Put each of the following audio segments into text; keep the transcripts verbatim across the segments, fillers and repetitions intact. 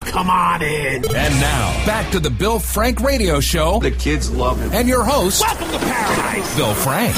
come on in. And now, back to the Bill Frank Radio Show. The kids love him. And your host, welcome to paradise, Bill Frank.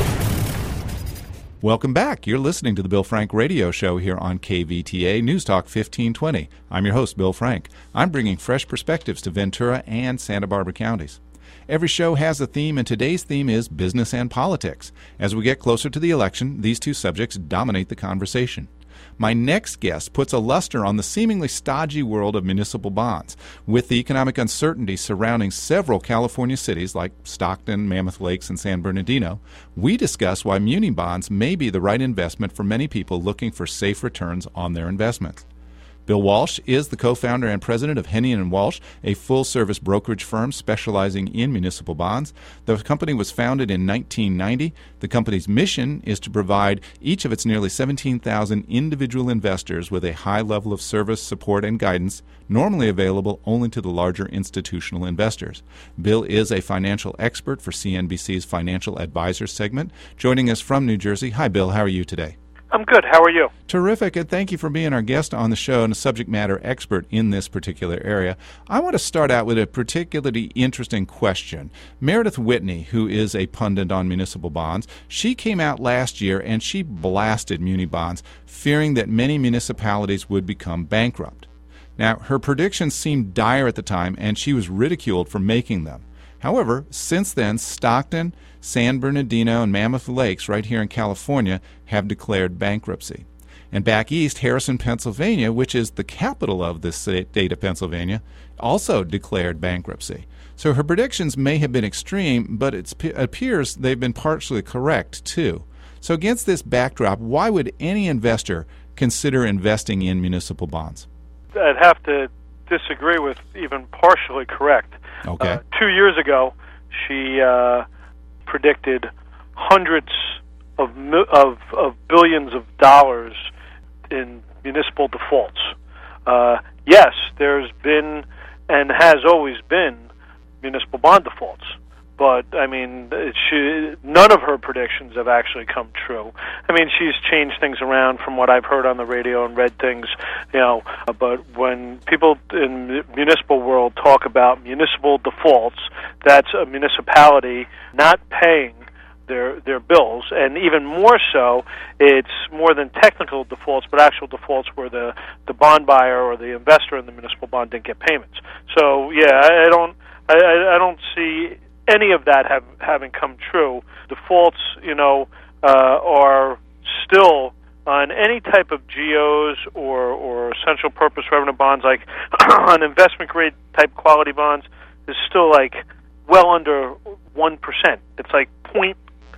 Welcome back. You're listening to the Bill Frank Radio Show here on K V T A News Talk fifteen twenty. I'm your host, Bill Frank. I'm bringing fresh perspectives to Ventura and Santa Barbara counties. Every show has a theme, and today's theme is business and politics. As we get closer to the election, these two subjects dominate the conversation. My next guest puts a luster on the seemingly stodgy world of municipal bonds. With the economic uncertainty surrounding several California cities like Stockton, Mammoth Lakes, and San Bernardino, we discuss why muni bonds may be the right investment for many people looking for safe returns on their investments. Bill Walsh is the co-founder and president of Hennion and Walsh, a full-service brokerage firm specializing in municipal bonds. The company was founded in nineteen ninety. The company's mission is to provide each of its nearly seventeen thousand individual investors with a high level of service, support, and guidance, normally available only to the larger institutional investors. Bill is a financial expert for C N B C's Financial Advisors segment. Joining us from New Jersey. Hi, Bill. How are you today? I'm good. How are you? Terrific, and thank you for being our guest on the show and a subject matter expert in this particular area. I want to start out with a particularly interesting question. Meredith Whitney, who is a pundit on municipal bonds, she came out last year and she blasted muni bonds, fearing that many municipalities would become bankrupt. Now, her predictions seemed dire at the time, and she was ridiculed for making them. However, since then, Stockton, San Bernardino, and Mammoth Lakes right here in California have declared bankruptcy. And back east, Harrison, Pennsylvania, which is the capital of the state of Pennsylvania, also declared bankruptcy. So her predictions may have been extreme, but it appears they've been partially correct, too. So against this backdrop, why would any investor consider investing in municipal bonds? I'd have to disagree with even partially correct. Okay. Uh, two years ago, she uh, predicted hundreds of, of of billions of dollars in municipal defaults. Uh, yes, there's been and has always been municipal bond defaults, but I mean, she, none of her predictions have actually come true. I mean, she's changed things around from what I've heard on the radio and read things, you know. But when people in the municipal world talk about municipal defaults, that's a municipality not paying their their bills, and even more so, it's more than technical defaults, but actual defaults where the the bond buyer or the investor in the municipal bond didn't get payments. So yeah, I, I don't I, I don't see any of that have, having come true. Defaults, you know, uh, are still on any type of G Os or, or essential purpose revenue bonds, like on investment grade type quality bonds, is still like well under one percent. It's like point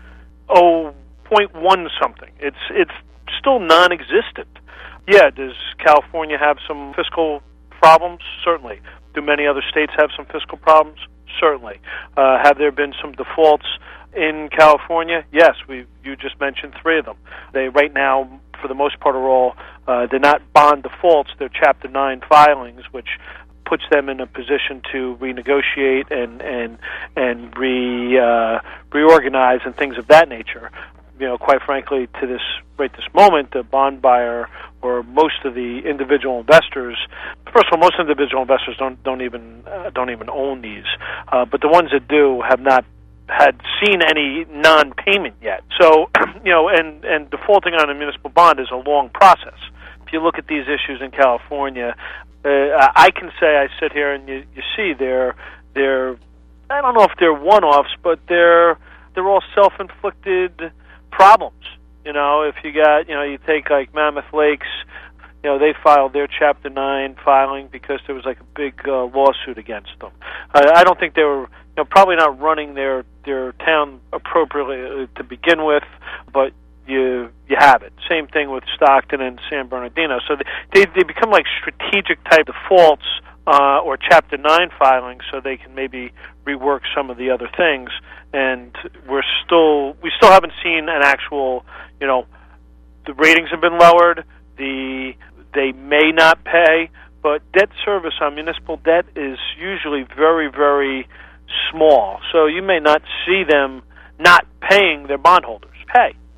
oh point one something. It's it's still non-existent. Yeah, does California have some fiscal problems? Certainly. Do many other states have some fiscal problems? Certainly. Uh, have there been some defaults in California? Yes, we you just mentioned three of them. They right now, for the most part, are all uh, they're not bond defaults. They're Chapter nine filings, which puts them in a position to renegotiate and and and re uh, reorganize and things of that nature. You know, quite frankly, to this right this moment, the bond buyer or most of the individual investors. First of all, most individual investors don't don't even uh, don't even own these, uh, but the ones that do have not had seen any non-payment yet. So, you know, and and defaulting on a municipal bond is a long process. If you look at these issues in California, uh, I can say I sit here and you, you see they're they're I don't know if they're one-offs, but they're they're all self-inflicted problems. You know, if you got, you know, you take like Mammoth Lakes, you know, they filed their Chapter nine filing because there was like a big uh, lawsuit against them. I, I don't think they were, you know, probably not running their their town appropriately to begin with, but you you have it. Same thing with Stockton and San Bernardino. So they they become like strategic type defaults uh, or Chapter nine filings, so they can maybe rework some of the other things. And we're still we still haven't seen an actual, you know, the ratings have been lowered. The they may not pay, but debt service on municipal debt is usually very, very small. So you may not see them not paying their bondholders pay.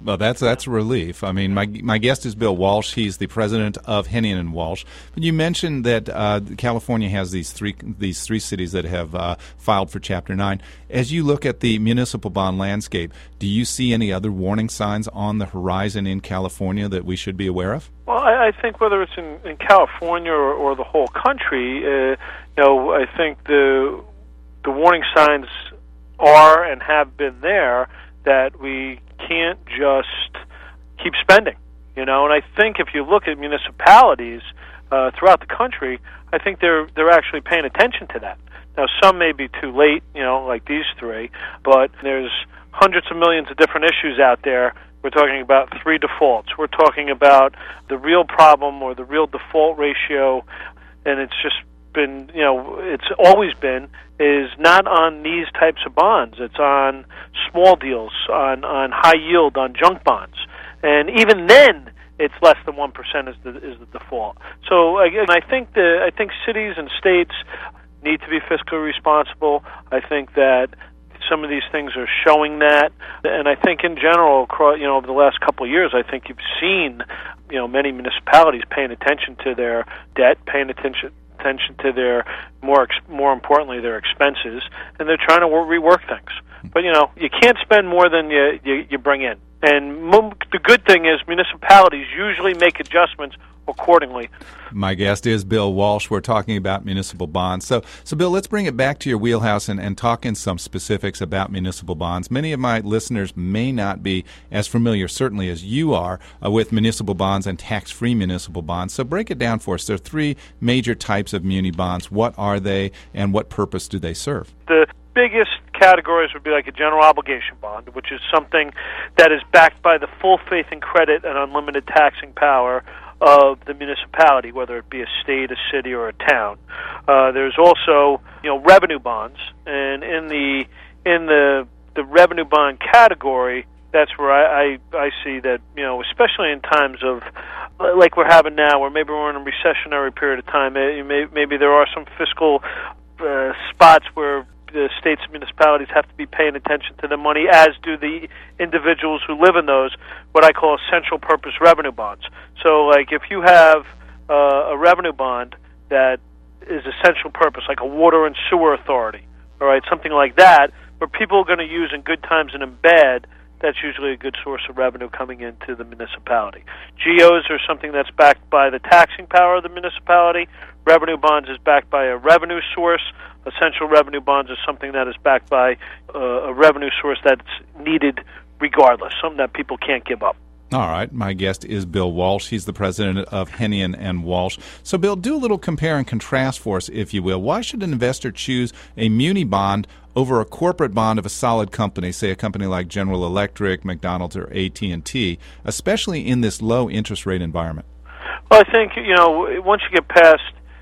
Well, that's that's a relief. I mean, my my guest is Bill Walsh. He's the president of Hennion and Walsh. But you mentioned that uh, California has these three these three cities that have uh, filed for Chapter nine. As you look at the municipal bond landscape, do you see any other warning signs on the horizon in California that we should be aware of? Well, I, I think whether it's in, in California or, or the whole country, uh, you know, I think the the warning signs are and have been there that we can't just keep spending, you know. And I think if you look at municipalities uh, throughout the country, I think they're they're actually paying attention to that. Now, some may be too late, you know, like these three, but there's hundreds of millions of different issues out there. We're talking about three defaults. We're talking about the real problem or the real default ratio, and it's just been, you know, it's always been, is not on these types of bonds. It's on small deals, on, on high yield, on junk bonds. And even then, it's less than one percent is the, is the default. So, again, I think the, I think cities and states need to be fiscally responsible. I think that some of these things are showing that, and I think in general, you know, over the last couple of years, I think you've seen, you know, many municipalities paying attention to their debt, paying attention attention to their more more importantly their expenses, and they're trying to rework things. But you know, you can't spend more than you you, you bring in. And the good thing is municipalities usually make adjustments accordingly. My guest is Bill Walsh. We're talking about municipal bonds. So, so Bill, let's bring it back to your wheelhouse and, and talk in some specifics about municipal bonds. Many of my listeners may not be as familiar, certainly as you are, uh, with municipal bonds and tax-free municipal bonds. So break it down for us. There are three major types of muni bonds. What are they, and what purpose do they serve? The biggest categories would be like a general obligation bond, which is something that is backed by the full faith and credit and unlimited taxing power of the municipality, whether it be a state, a city, or a town. Uh, there's also, you know, revenue bonds, and in the in the the revenue bond category, that's where I, I I see that, you know, especially in times of like we're having now, where maybe we're in a recessionary period of time, maybe there are some fiscal uh, spots where the states and municipalities have to be paying attention to the money, as do the individuals who live in those, what I call essential purpose revenue bonds. So, like, if you have uh, a revenue bond that is essential purpose, like a water and sewer authority, all right, something like that, where people are going to use in good times and in bad, that's usually a good source of revenue coming into the municipality. G Os are something that's backed by the taxing power of the municipality. Revenue bonds is backed by a revenue source. Essential revenue bonds is something that is backed by uh, a revenue source that's needed regardless, something that people can't give up. All right. My guest is Bill Walsh. He's the president of Hennion and Walsh. So, Bill, do a little compare and contrast for us, if you will. Why should an investor choose a muni bond over a corporate bond of a solid company, say a company like General Electric, McDonald's, or A T and T, especially in this low interest rate environment? Well, I think, you know, once you get past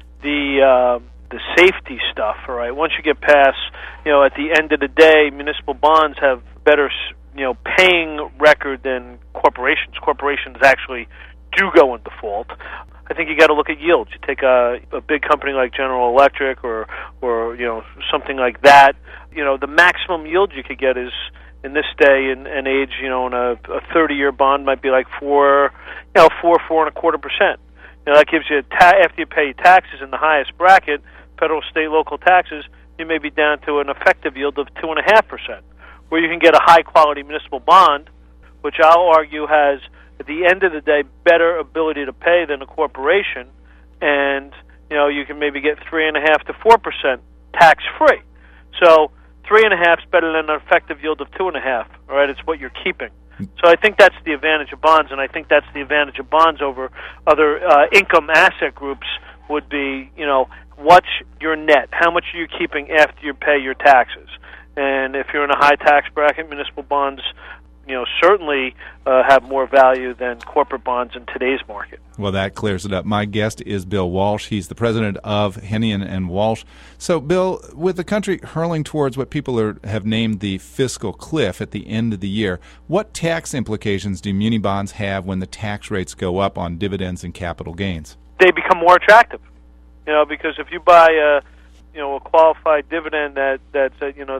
the uh, the safety stuff, all right, once you get past, you know, at the end of the day, municipal bonds have better, you know, paying record than corporations. Corporations actually do go in default. I think you got to look at yields. You take a, a big company like General Electric or, or you know, something like that. You know, the maximum yield you could get is, in this day and, and age, you know, in a, a thirty-year bond might be like four, you know, four, four and a quarter percent. You know, that gives you, ta- after you pay taxes in the highest bracket, federal, state, local taxes, you may be down to an effective yield of two and a half percent. Where you can get a high-quality municipal bond, which I'll argue has, at the end of the day, better ability to pay than a corporation, and you know you can maybe get three and a half to four percent tax-free. So three and a half is better than an effective yield of two and a half. All right, it's what you're keeping. So I think that's the advantage of bonds, and I think that's the advantage of bonds over other uh, income asset groups. Would be, you know, what's your net? How much are you keeping after you pay your taxes? And if you're in a high tax bracket, municipal bonds, you know, certainly uh, have more value than corporate bonds in today's market. Well, that clears it up. My guest is Bill Walsh. He's the president of Hennion and Walsh. So, Bill, with the country hurling towards what people are, have named the fiscal cliff at the end of the year, what tax implications do muni bonds have when the tax rates go up on dividends and capital gains? They become more attractive, you know, because if you buy a, you know, a qualified dividend that that's at, you know, the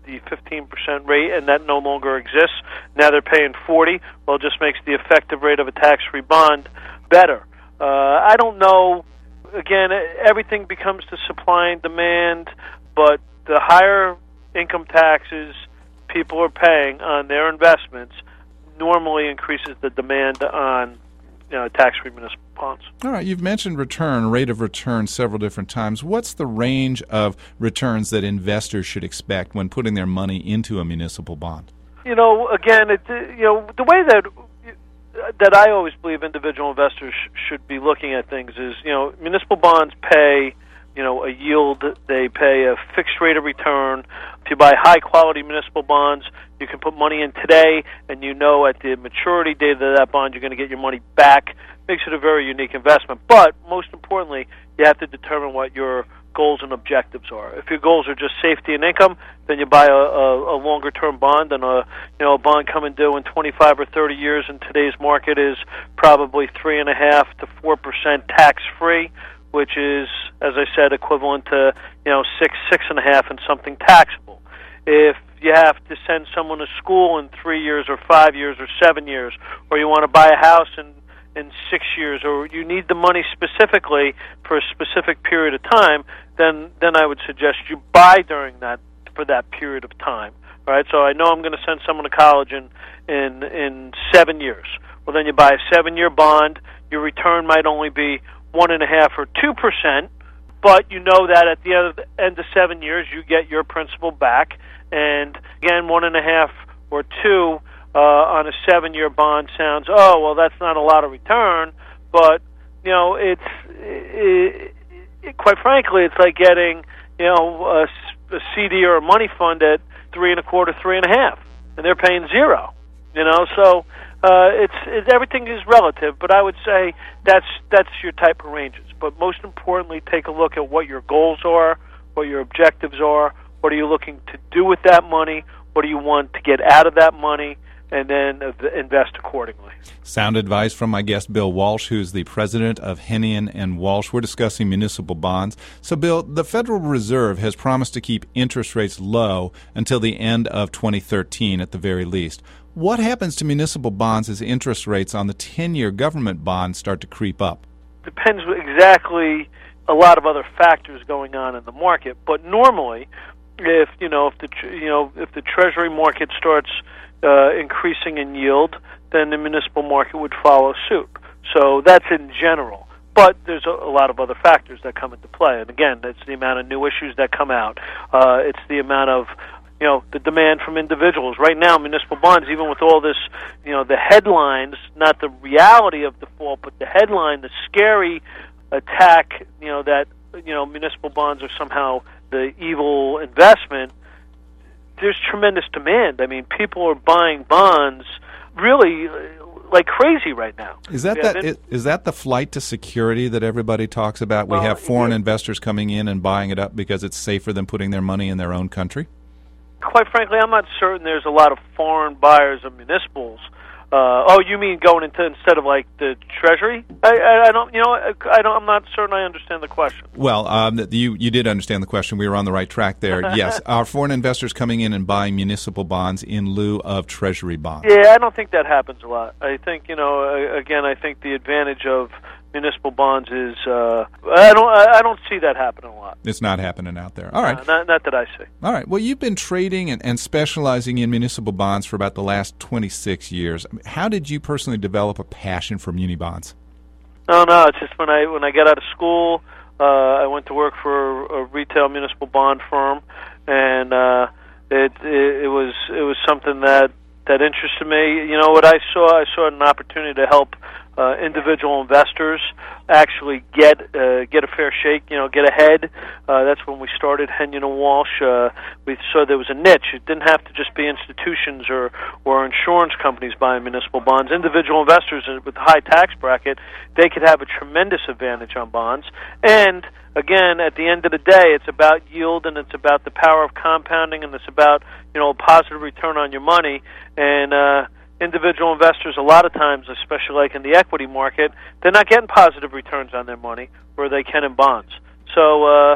the fifteen percent rate, and that no longer exists. Now they're paying forty. Well, it just makes the effective rate of a tax-free bond better. Uh, I don't know. Again, everything becomes to supply and demand, but the higher income taxes people are paying on their investments normally increases the demand on you know, tax-free municipal bonds. All right, you've mentioned return, rate of return several different times. What's the range of returns that investors should expect when putting their money into a municipal bond? You know, again, it, you know, the way that that I always believe individual investors sh- should be looking at things is, you know, municipal bonds pay, you know, a yield. They pay a fixed rate of return. If you buy high-quality municipal bonds, you can put money in today, and you know at the maturity date of that bond you're going to get your money back. Makes it a very unique investment. But most importantly, you have to determine what your goals and objectives are. If your goals are just safety and income, then you buy a, a, a longer-term bond, and a you know a bond coming due in twenty-five or thirty years in today's market is probably three and a half to four percent tax-free, which is, as I said, equivalent to you know six, six and a half, and something taxable. If you have to send someone to school in three years or five years or seven years, or you want to buy a house in in six years, or you need the money specifically for a specific period of time, then then I would suggest you buy during that for that period of time. All right, so I know I'm going to send someone to college in in in seven years. Well, then you buy a seven-year bond. Your return might only be one and a half or two percent, but you know that at the end of, the end of seven years you get your principal back. And again, one and a half or two uh, on a seven-year bond sounds, oh, well, that's not a lot of return, but you know, it's it, it, quite frankly, it's like getting you know a, a C D or a money fund at three and a quarter, three and a half, and they're paying zero. You know, so uh, it's, it's everything is relative, but I would say that's that's your type of ranges. But most importantly, take a look at what your goals are, what your objectives are. What are you looking to do with that money? What do you want to get out of that money? And then invest accordingly. Sound advice from my guest, Bill Walsh, who's the president of Hennion and Walsh. We're discussing municipal bonds. So, Bill, the Federal Reserve has promised to keep interest rates low until the end of twenty thirteen at the very least. What happens to municipal bonds as interest rates on the ten-year government bonds start to creep up? Depends exactly a lot of other factors going on in the market, but normally, if you know if the you know if the Treasury market starts uh, increasing in yield, then the municipal market would follow suit. So that's in general. But there's a, a lot of other factors that come into play, and again, it's the amount of new issues that come out. Uh, it's the amount of you know the demand from individuals. Right now, municipal bonds, even with all this, you know, the headlines, not the reality of default, but the headline, the scary attack, you know, that you know municipal bonds are somehow the evil investment. There's tremendous demand. I mean, people are buying bonds really like crazy right now. Is that that in, is that the flight to security that everybody talks about? Well, we have foreign yeah. investors coming in and buying it up because it's safer than putting their money in their own country? Quite frankly, I'm not certain there's a lot of foreign buyers of municipals. Uh, oh, you mean going into instead of like the Treasury? I, I, I don't, you know, I don't. I'm not certain I understand the question. Well, um, you you did understand the question. We were on the right track there. Yes, are foreign investors coming in and buying municipal bonds in lieu of Treasury bonds? Yeah, I don't think that happens a lot. I think you know, again, I think the advantage of municipal bonds is uh, I don't I don't see that happening a lot. It's not happening out there. All right, uh, not, not that I see. All right. Well, you've been trading and, and specializing in municipal bonds for about the last twenty-six years. How did you personally develop a passion for muni bonds? No, no. It's just when I when I got out of school, uh, I went to work for a retail municipal bond firm, and uh, it, it it was it was something that that interested me. You know what I saw? I saw an opportunity to help Uh, individual investors actually get uh, get a fair shake, you know, get ahead. Uh, that's when we started Hennion and Walsh. Uh, we saw there was a niche. It didn't have to just be institutions or, or insurance companies buying municipal bonds. Individual investors with a high tax bracket, they could have a tremendous advantage on bonds. And again, at the end of the day, it's about yield and it's about the power of compounding and it's about, you know, a positive return on your money. And uh, individual investors, a lot of times, especially like in the equity market, they're not getting positive returns on their money where they can in bonds. So uh,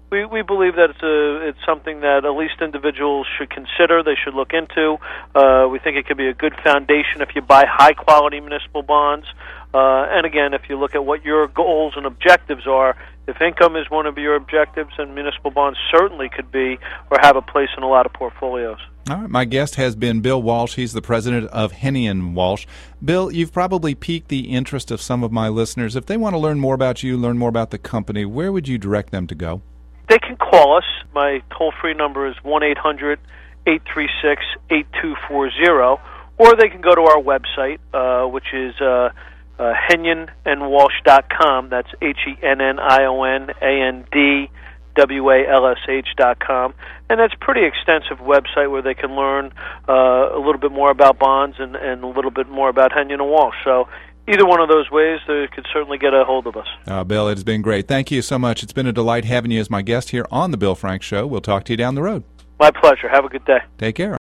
we, we believe that it's a it's something that at least individuals should consider. They should look into. Uh, we think it could be a good foundation if you buy high quality municipal bonds. Uh, and again, if you look at what your goals and objectives are, if income is one of your objectives, then municipal bonds certainly could be or have a place in a lot of portfolios. All right, my guest has been Bill Walsh. He's the president of Henny and Walsh. Bill, you've probably piqued the interest of some of my listeners. If they want to learn more about you, learn more about the company, where would you direct them to go? They can call us. My toll-free number is one eight hundred eight three six eight two four zero, or they can go to our website, uh, which is uh, uh, henyon and walsh dot com. That's H E N N I O N A N D W A L S H dot com. And that's a pretty extensive website where they can learn uh, a little bit more about bonds and, and a little bit more about Henyon and Walsh. So either one of those ways, they could certainly get a hold of us. Uh, Bill, it has been great. Thank you so much. It's been a delight having you as my guest here on The Bill Frank Show. We'll talk to you down the road. My pleasure. Have a good day. Take care.